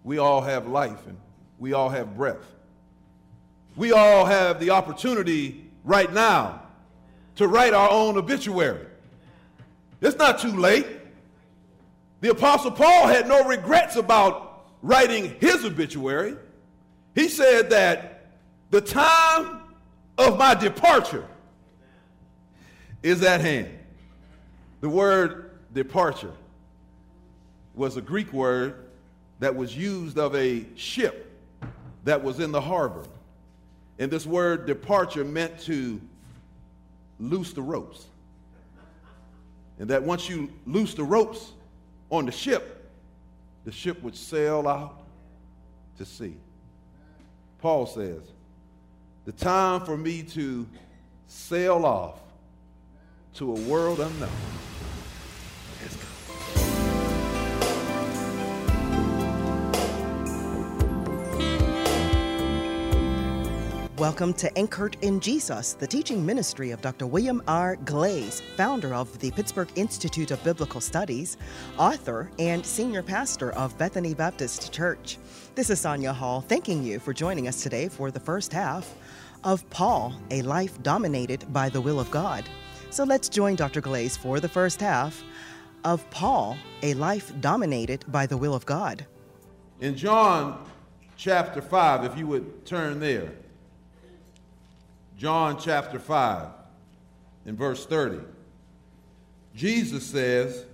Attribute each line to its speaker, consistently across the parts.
Speaker 1: We all have life and we all have breath. We all have the opportunity right now to write our own obituary. It's not too late. The Apostle Paul had no regrets about writing his obituary. He said that the time of my departure is at hand. The word departure was a Greek word that was used of a ship that was in the harbor. And this word departure meant to loose the ropes. And that once you loose the ropes on the ship would sail out to sea. Paul says, the time for me to sail off to a world unknown has come.
Speaker 2: Welcome to Anchored in Jesus, the teaching ministry of Dr. William R. Glaze, founder of the Pittsburgh Institute of Biblical Studies, author, and senior pastor of Bethany Baptist Church. This is Sonia Hall, thanking you for joining us today for the first half of Paul, A Life Dominated by the Will of God. So let's join Dr. Glaze for the first half of Paul, A Life Dominated by the Will of God.
Speaker 1: In John chapter 5, if you would turn there, John chapter 5 in verse 30. Jesus says,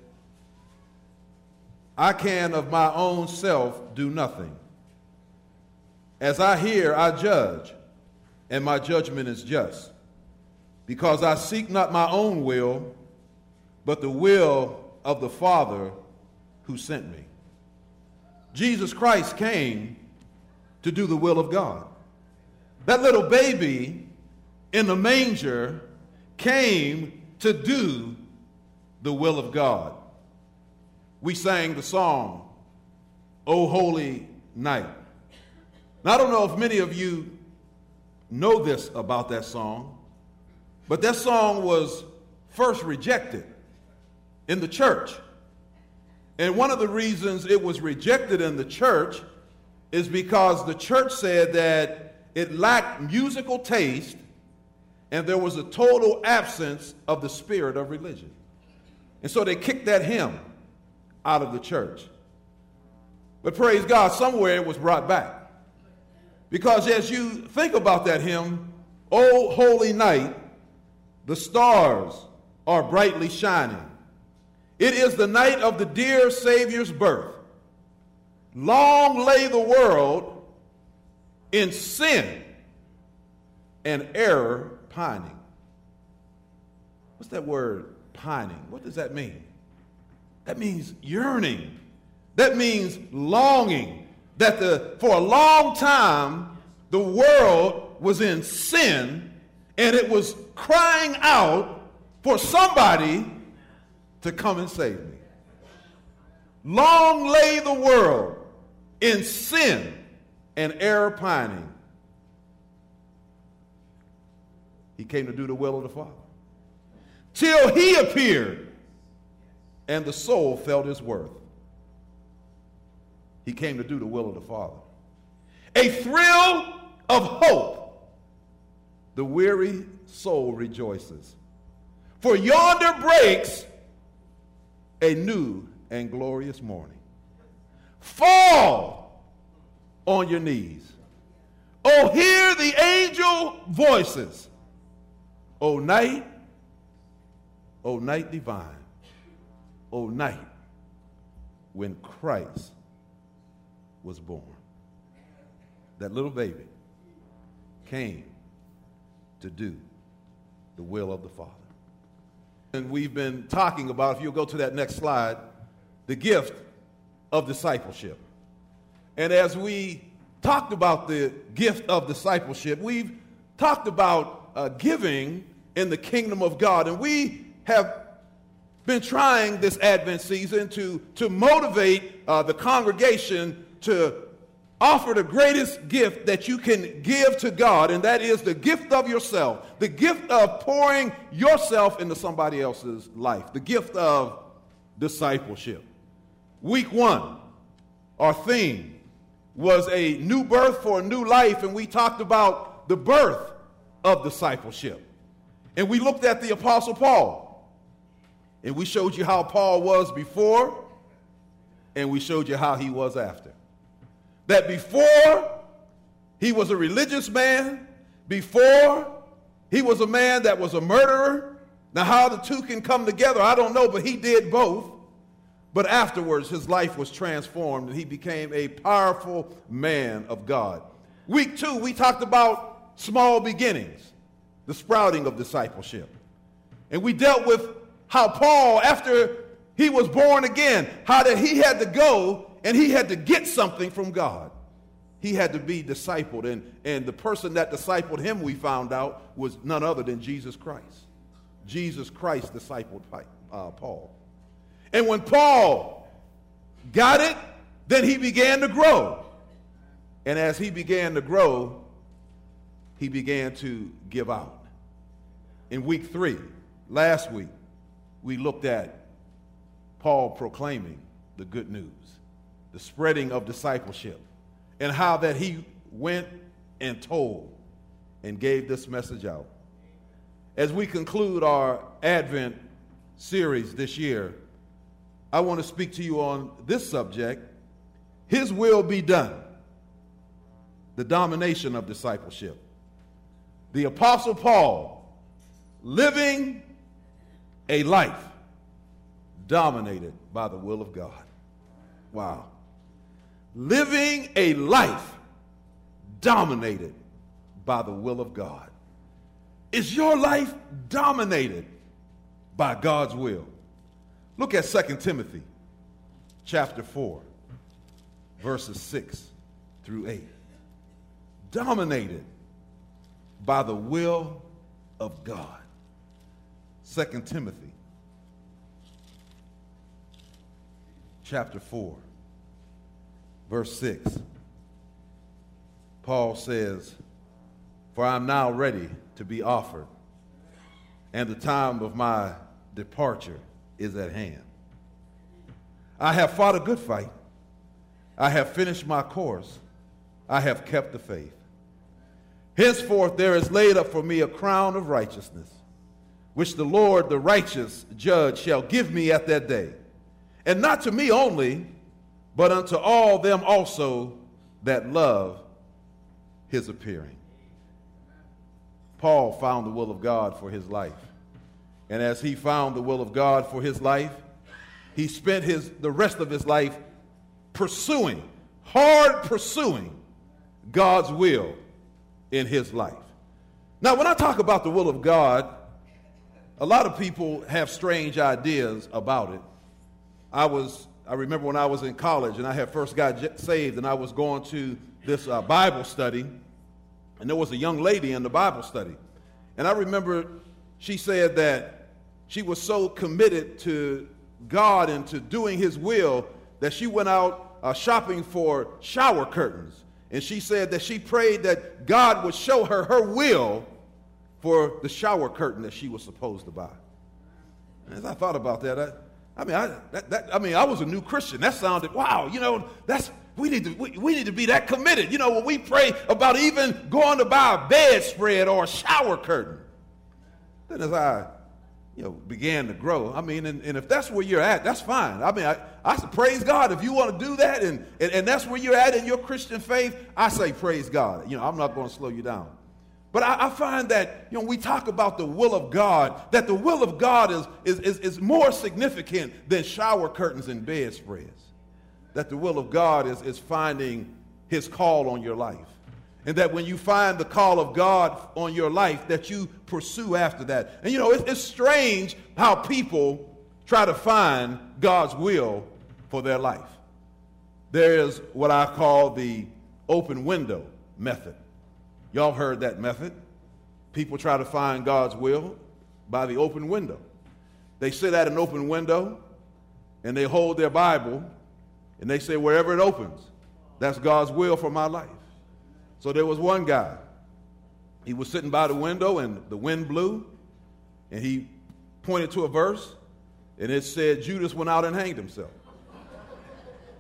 Speaker 1: I can of my own self do nothing. As I hear, I judge, and my judgment is just, because I seek not my own will, but the will of the Father who sent me. Jesus Christ came to do the will of God. That little baby in the manger came to do the will of God. We sang the song, O Holy Night. Now, I don't know if many of you know this about that song, but that song was first rejected in the church. And one of the reasons it was rejected in the church is because the church said that it lacked musical taste and there was a total absence of the spirit of religion. And so they kicked that hymn out of the church. But praise God, somewhere it was brought back. Because as you think about that hymn, O holy night, the stars are brightly shining. It is the night of the dear Savior's birth. Long lay the world in sin and error pining. What's that word, pining? What does that mean? That means yearning. That means longing. That for a long time, the world was in sin and it was crying out for somebody to come and save me. Long lay the world in sin and error pining. He came to do the will of the Father. Till he appeared and the soul felt his worth. He came to do the will of the Father. A thrill of hope. The weary soul rejoices. For yonder breaks a new and glorious morning. Fall on your knees. Oh, hear the angel voices. O night divine. O night when Christ was born. That little baby came to do the will of the Father. And we've been talking about, if you'll go to that next slide, the gift of discipleship. And as we talked about the gift of discipleship, we've talked about giving in the kingdom of God. And we have been trying this Advent season to motivate the congregation to offer the greatest gift that you can give to God, and that is the gift of yourself, the gift of pouring yourself into somebody else's life, the gift of discipleship. Week 1, our theme was a new birth for a new life, and we talked about the birth of discipleship. And we looked at the Apostle Paul, and we showed you how Paul was before, and we showed you how he was after. That before, he was a religious man. Before, he was a man that was a murderer. Now, how the two can come together, I don't know, but he did both. But afterwards, his life was transformed, and he became a powerful man of God. Week 2, we talked about small beginnings, the sprouting of discipleship. And we dealt with how Paul, after he was born again, how that he had to go and he had to get something from God. He had to be discipled, and the person that discipled him, we found out, was none other than Jesus Christ. Jesus Christ discipled Paul. And when Paul got it, then he began to grow. And as he began to grow, he began to give out. In week 3, last week, we looked at Paul proclaiming the good news, the spreading of discipleship, and how that he went and told and gave this message out. As we conclude our Advent series this year, I want to speak to you on this subject, His will be done, the domination of discipleship. The Apostle Paul living a life dominated by the will of God. Wow. Living a life dominated by the will of God. Is your life dominated by God's will? Look at 2 Timothy chapter 4, verses 6 through 8. Dominated by the will of God. 2 Timothy chapter 4, verse 6. Paul says, "For I am now ready to be offered, and the time of my departure is at hand. I have fought a good fight. I have finished my course. I have kept the faith. Henceforth there is laid up for me a crown of righteousness, which the Lord, the righteous judge, shall give me at that day. And not to me only, but unto all them also that love his appearing." Paul found the will of God for his life. And as he found the will of God for his life, he spent the rest of his life pursuing God's will in his life. Now, when I talk about the will of God, a lot of people have strange ideas about it. I remember when I was in college and I had first got saved, and I was going to this Bible study, and there was a young lady in the Bible study. And I remember she said that she was so committed to God and to doing his will that she went out shopping for shower curtains. And she said that she prayed that God would show her her will for the shower curtain that she was supposed to buy. And as I thought about that, I was a new Christian. That sounded, wow, we need to be that committed. When we pray about even going to buy a bedspread or a shower curtain. Then as I began to grow, and if that's where you're at, that's fine. I say praise God if you want to do that, and that's where you're at in your Christian faith. I say praise God. I'm not going to slow you down. But I find that we talk about the will of God, that the will of God is more significant than shower curtains and bedspreads. That the will of God is finding his call on your life. And that when you find the call of God on your life, that you pursue after that. And it's strange how people try to find God's will for their life. There is what I call the open window method. Y'all heard that method. People try to find God's will by the open window. They sit at an open window and they hold their Bible and they say, wherever it opens, that's God's will for my life. So there was one guy. He was sitting by the window and the wind blew, and he pointed to a verse, and it said Judas went out and hanged himself.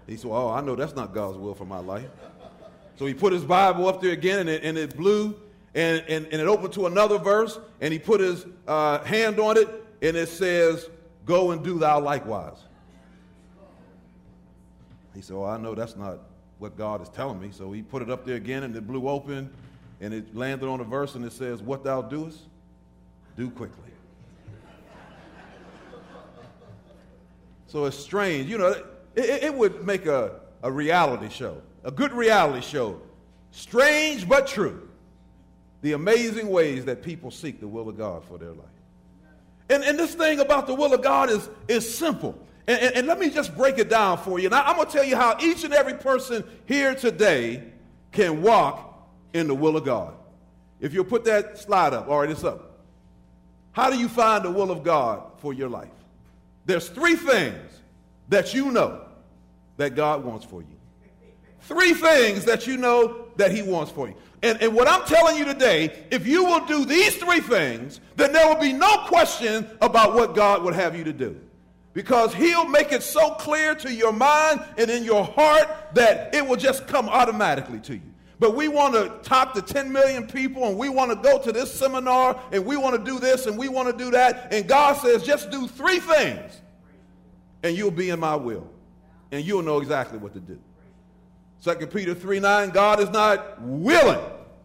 Speaker 1: He said, oh, I know that's not God's will for my life. So he put his Bible up there again, and it blew, and it opened to another verse, and he put his hand on it, and it says, go and do thou likewise. He said, oh, I know that's not what God is telling me. So he put it up there again, and it blew open, and it landed on a verse, and it says, what thou doest, do quickly. So it's strange. You know, it would make a reality show, a good reality show. Strange but true. The amazing ways that people seek the will of God for their life. And this thing about the will of God is simple. And let me just break it down for you. Now, I'm going to tell you how each and every person here today can walk in the will of God. If you'll put that slide up. All right, it's up. How do you find the will of God for your life? There's three things that you know that God wants for you. Three things that you know that he wants for you. And what I'm telling you today, if you will do these three things, then there will be no question about what God would have you to do. Because he'll make it so clear to your mind and in your heart that it will just come automatically to you. But we want to talk to 10 million people, and we want to go to this seminar, and we want to do this, and we want to do that. And God says, just do three things, and you'll be in my will. And you'll know exactly what to do. 2 Peter 3:9, God is not willing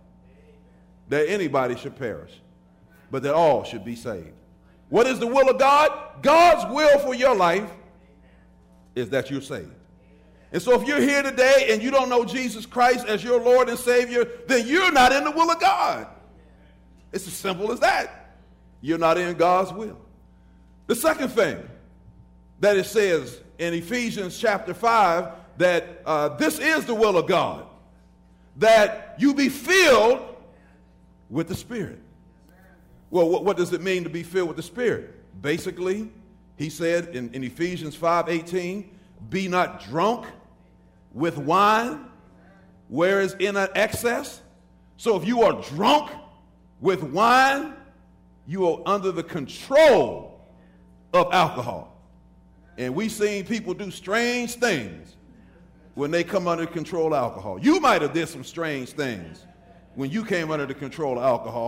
Speaker 1: that anybody should perish, but that all should be saved. What is the will of God? God's will for your life is that you're saved. And so if you're here today and you don't know Jesus Christ as your Lord and Savior, then you're not in the will of God. It's as simple as that. You're not in God's will. The second thing that it says in Ephesians chapter 5, that this is the will of God, that you be filled with the Spirit. Well, what does it mean to be filled with the Spirit? Basically, he said in Ephesians 5:18, be not drunk with wine, whereas in an excess. So if you are drunk with wine, you are under the control of alcohol. And we've seen people do strange things when they come under control of alcohol. You might have did some strange things when you came under the control of alcohol.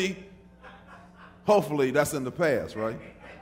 Speaker 1: Hopefully that's in the past, right?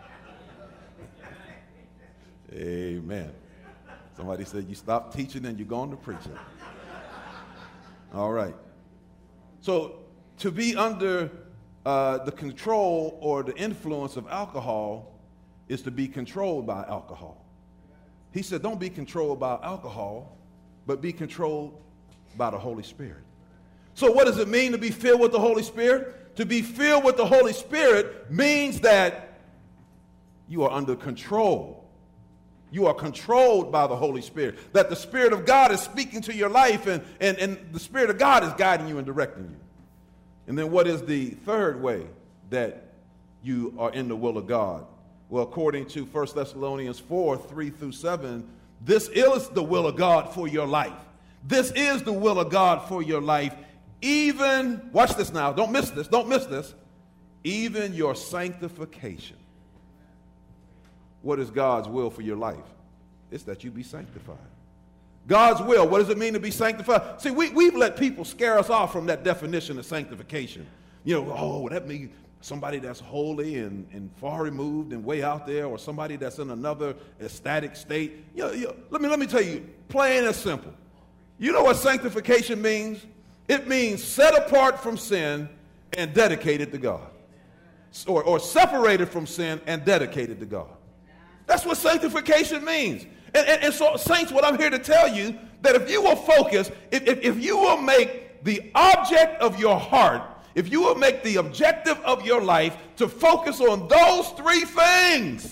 Speaker 1: Amen. Somebody said you stop teaching and you're going to preaching. All right. So to be under the control or the influence of alcohol is to be controlled by alcohol. He said, don't be controlled by alcohol, but be controlled by the Holy Spirit. So what does it mean to be filled with the Holy Spirit? To be filled with the Holy Spirit means that you are under control. You are controlled by the Holy Spirit. That the Spirit of God is speaking to your life, and the Spirit of God is guiding you and directing you. And then what is the third way that you are in the will of God? Well, according to 1 Thessalonians 4:3-7, this is the will of God for your life. This is the will of God for your life. Even, watch this now, don't miss this, even your sanctification. What is God's will for your life? It's that you be sanctified. God's will, what does it mean to be sanctified? See, we've let people scare us off from that definition of sanctification. You know, oh, that means somebody that's holy and far removed and way out there, or somebody that's in another ecstatic state. Let me tell you, plain and simple. You know what sanctification means? It means set apart from sin and dedicated to God. Or separated from sin and dedicated to God. That's what sanctification means. And so, saints, what I'm here to tell you, that if you will focus, if you will make the object of your heart, if you will make the objective of your life to focus on those three things,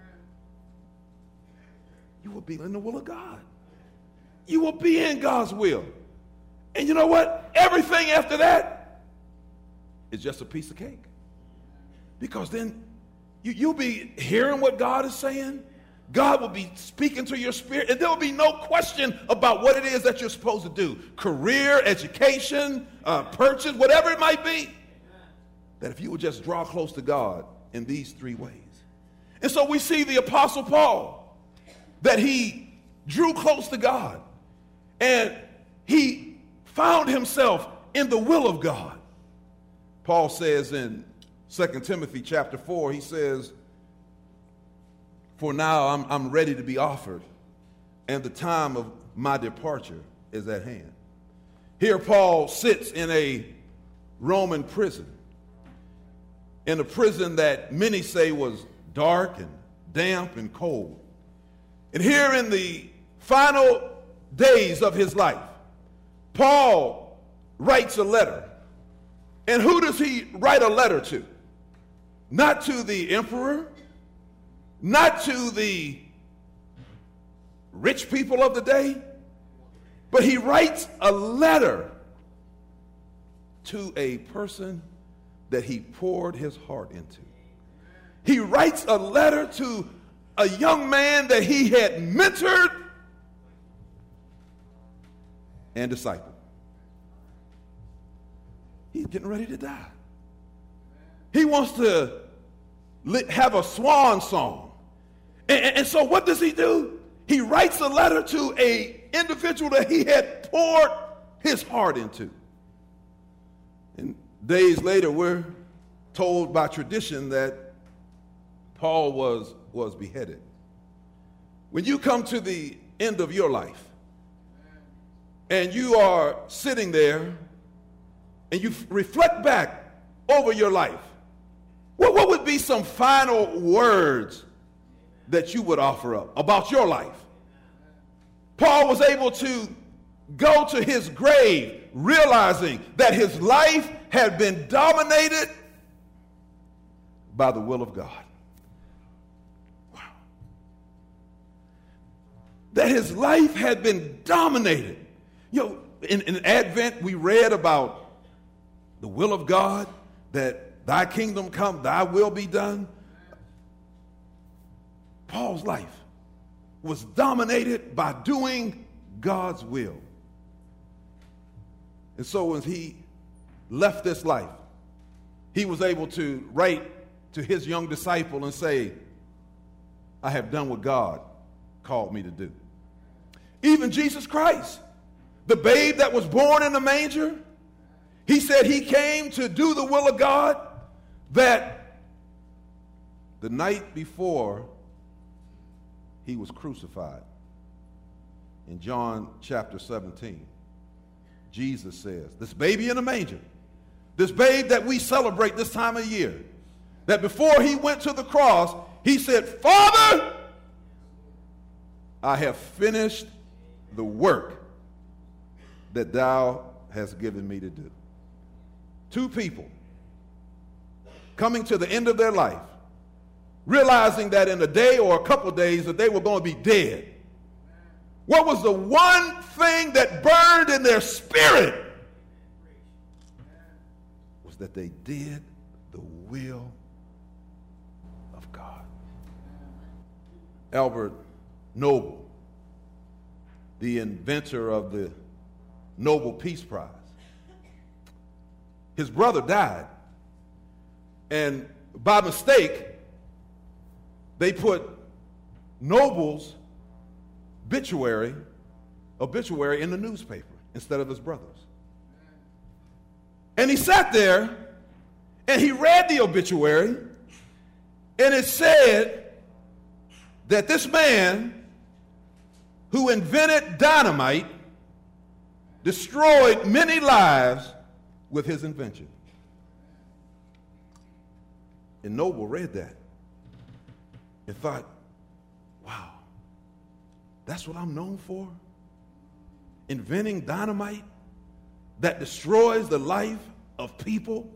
Speaker 1: you will be in the will of God. You will be in God's will. And you know what? Everything after that is just a piece of cake. Because then you'll be hearing what God is saying. God will be speaking to your spirit, and there will be no question about what it is that you're supposed to do. Career, education, purchase, whatever it might be. That if you would just draw close to God in these three ways. And so we see the Apostle Paul, that he drew close to God, and he found himself in the will of God. Paul says in 2 Timothy chapter 4, he says, "For now I'm ready to be offered, and the time of my departure is at hand." Here Paul sits in a Roman prison, in a prison that many say was dark and damp and cold. And here in the final days of his life, Paul writes a letter. And who does he write a letter to? Not to the emperor, not to the rich people of the day, but he writes a letter to a person that he poured his heart into. He writes a letter to a young man that he had mentored and discipled. He's getting ready to die. He wants to have a swan song. And so what does he do? He writes a letter to an individual that he had poured his heart into. And days later, we're told by tradition that Paul was beheaded. When you come to the end of your life and you are sitting there and you reflect back over your life, what would be some final words that you would offer up about your life? Paul was able to go to his grave realizing that his life had been dominated by the will of God. Wow. That his life had been dominated. You know, in Advent, we read about the will of God, that thy kingdom come, thy will be done. Paul's life was dominated by doing God's will. And so when he left this life, he was able to write to his young disciple and say, I have done what God called me to do. Even Jesus Christ, the babe that was born in the manger, he said he came to do the will of God, that the night before he was crucified, in John chapter 17, Jesus says, this baby in the manger, this babe that we celebrate this time of year, that before he went to the cross, he said, Father, I have finished the work that thou hast given me to do. Two people coming to the end of their life, realizing that in a day or a couple days that they were going to be dead. What was the one thing that burned in their spirit? Was that they did the will of God. Albert Nobel, the inventor of the Nobel Peace Prize, his brother died, and by mistake, they put Nobel's obituary in the newspaper instead of his brother's. And he sat there and he read the obituary, and it said that this man who invented dynamite destroyed many lives with his invention. And Nobel read that and thought, wow, that's what I'm known for? Inventing dynamite that destroys the life of people?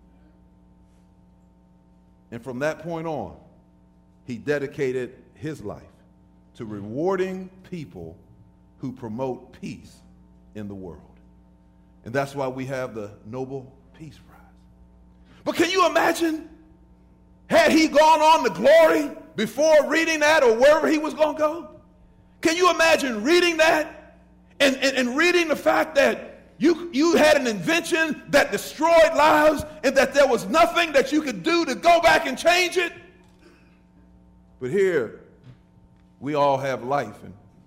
Speaker 1: And from that point on, he dedicated his life to rewarding people who promote peace in the world. And that's why we have the Nobel Peace Prize. But can you imagine, had he gone on to glory before reading that, or wherever he was going to go? Can you imagine reading that and reading the fact that you had an invention that destroyed lives and that there was nothing that you could do to go back and change it? But here, we all have life, and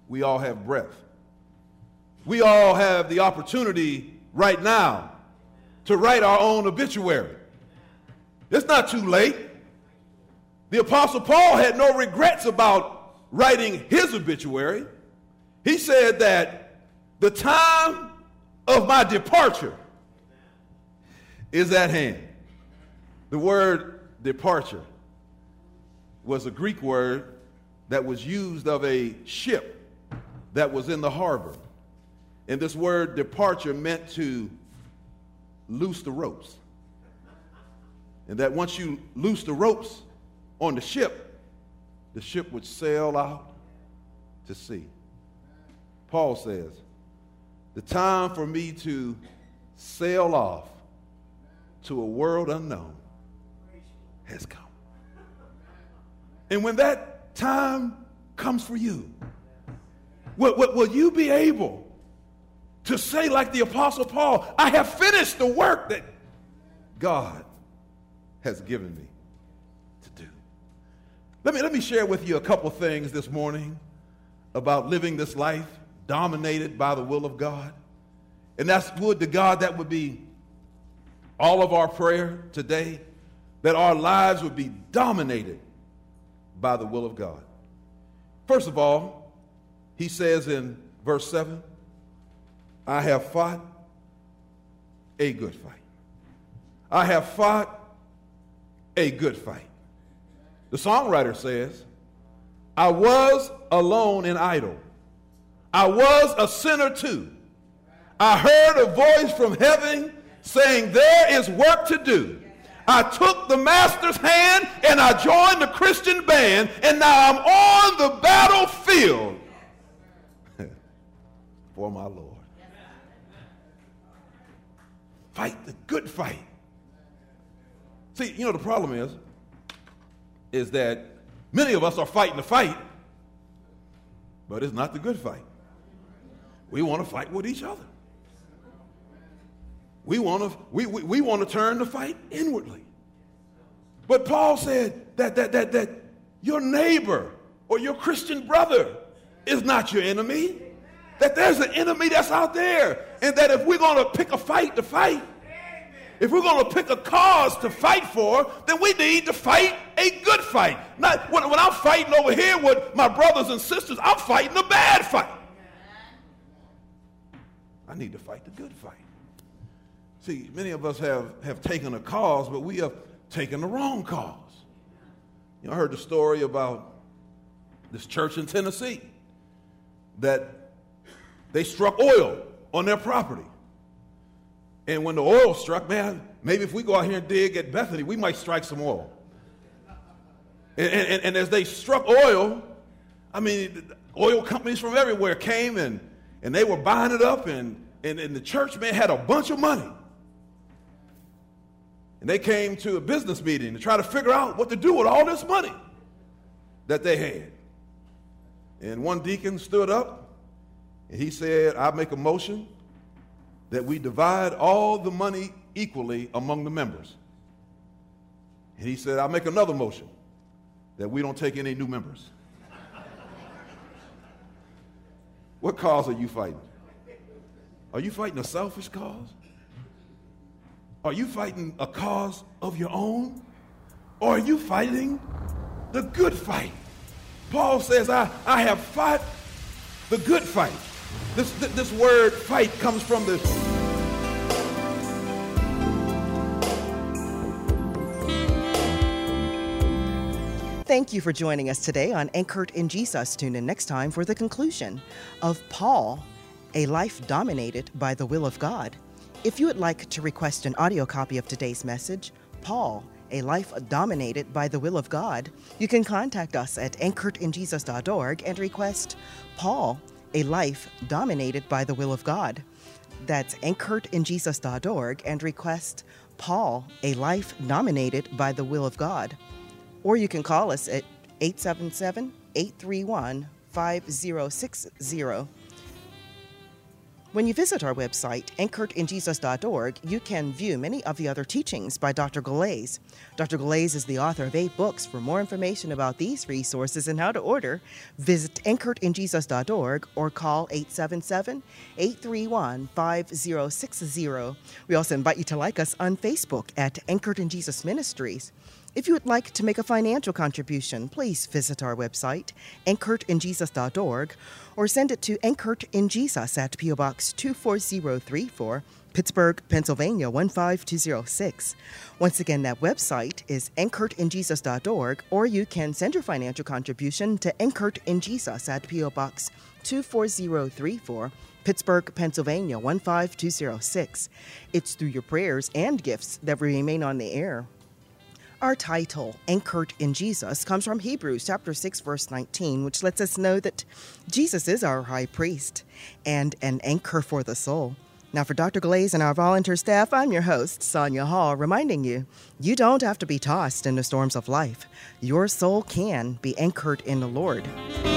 Speaker 1: we all have breath. We all have the opportunity right now to write our own obituary. It's not too late. The Apostle Paul had no regrets about writing his obituary. He said that the time of my departure is at hand. The word departure was a Greek word that was used of a ship that was in the harbor. And this word departure meant to loose the ropes. And that once you loose the ropes on the ship would sail out to sea. Paul says, the time for me to sail off to a world unknown has come. And when that time comes for you, will you be able to say like the Apostle Paul, I have finished the work that God has given me to do? Let me share with you a couple things this morning about living this life dominated by the will of God. And that's would to God that would be all of our prayer today, that our lives would be dominated by the will of God. First of all, he says in verse 7, I have fought a good fight. I have fought a good fight. The songwriter says, I was alone and idle. I was a sinner too. I heard a voice from heaven saying, there is work to do. I took the master's hand and I joined the Christian band, and now I'm on the battlefield for my Lord. Fight the good fight. See, you know, the problem is that many of us are fighting the fight, but it's not the good fight. We want to fight with each other. We want to turn the fight inwardly. But Paul said that your neighbor or your Christian brother is not your enemy. That there's an enemy that's out there. And that if we're going to pick a fight to fight, if we're going to pick a cause to fight for, then we need to fight a good fight. Not when I'm fighting over here with my brothers and sisters, I'm fighting a bad fight. I need to fight the good fight. See, many of us have taken a cause, but we have taken the wrong cause. You know, I heard the story about this church in Tennessee that they struck oil on their property. And when the oil struck, man, maybe if we go out here and dig at Bethany, we might strike some oil. And as they struck oil, I mean, oil companies from everywhere came and they were buying it up, and the church, man, had a bunch of money. And they came to a business meeting to try to figure out what to do with all this money that they had. And one deacon stood up and he said, I make a motion that we divide all the money equally among the members. And he said, I'll make another motion that we don't take any new members. What cause are you fighting? Are you fighting a selfish cause? Are you fighting a cause of your own? Or are you fighting the good fight? Paul says, I have fought the good fight. This word fight comes from the...
Speaker 2: Thank you for joining us today on Anchored in Jesus. Tune in next time for the conclusion of Paul, A Life Dominated by the Will of God. If you would like to request an audio copy of today's message, Paul, A Life Dominated by the Will of God, you can contact us at anchoredinjesus.org and request Paul, A Life Dominated by the Will of God. That's anchoredinjesus.org and request Paul, A Life Dominated by the Will of God. Or you can call us at 877-831-5060. When you visit our website, anchoredinjesus.org, you can view many of the other teachings by Dr. Glaze. Dr. Glaze is the author of 8 books. For more information about these resources and how to order, visit anchoredinjesus.org or call 877-831-5060. We also invite you to like us on Facebook at Anchored in Jesus Ministries. If you would like to make a financial contribution, please visit our website, anchoredinjesus.org, or send it to Anchored in Jesus at P.O. Box 24034, Pittsburgh, Pennsylvania 15206. Once again, that website is anchoredinjesus.org, or you can send your financial contribution to Anchored in Jesus at P.O. Box 24034, Pittsburgh, Pennsylvania 15206. It's through your prayers and gifts that we remain on the air. Our title, Anchored in Jesus, comes from Hebrews chapter 6, verse 19, which lets us know that Jesus is our high priest and an anchor for the soul. Now, for Dr. Glaze and our volunteer staff, I'm your host, Sonia Hall, reminding you, you don't have to be tossed in the storms of life. Your soul can be anchored in the Lord.